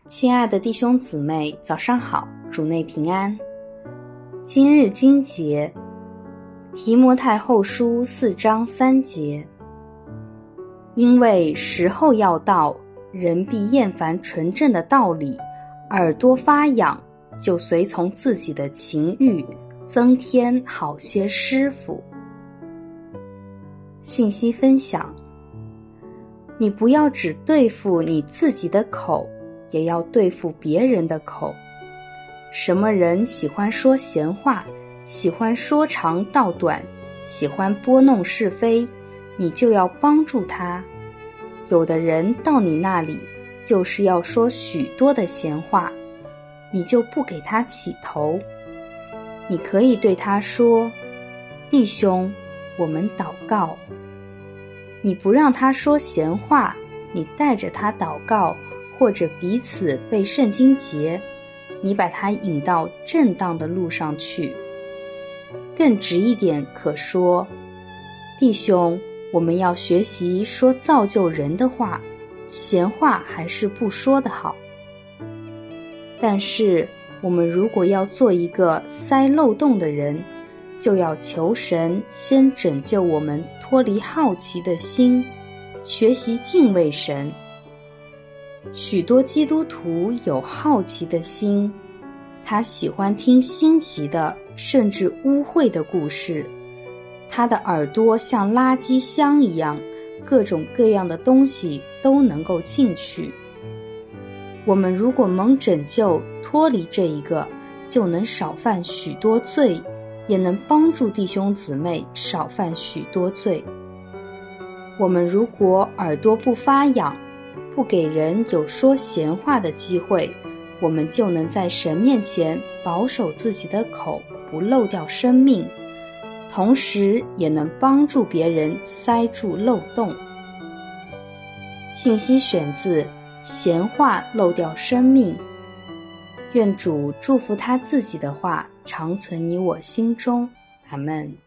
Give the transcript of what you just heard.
亲爱的弟兄姊妹，早上好，主内平安。今日经节，提摩太后书4章3节。因为时候要到，人必厌烦纯正的道理，耳朵发痒，就随从自己的情欲，增添好些师傅。信息分享：你不要只对付你自己的口，也要对付别人的口。什么人喜欢说闲话，喜欢说长道短，喜欢拨弄是非，你就要帮助他。有的人到你那里，就是要说许多的闲话，你就不给他起头。你可以对他说：弟兄，我们祷告。你不让他说闲话，你带着他祷告，或者彼此背圣经节，你把他引到正当的路上去。更直一点可说：弟兄，我们要学习说造就人的话，闲话还是不说的好。但是我们如果要做一个塞漏洞的人，就要求神先拯救我们脱离好奇的心，学习敬畏神。许多基督徒有好奇的心，他喜欢听新奇的甚至污秽的故事，他的耳朵像垃圾箱一样，各种各样的东西都能够进去。我们如果蒙拯救脱离这一个，就能少犯许多罪，也能帮助弟兄姊妹少犯许多罪。我们如果耳朵不发痒，不给人有说闲话的机会，我们就能在神面前保守自己的口，不漏掉生命，同时也能帮助别人塞住漏洞。信息选自闲话漏掉生命。愿主祝福他自己的话常存你我心中，阿们。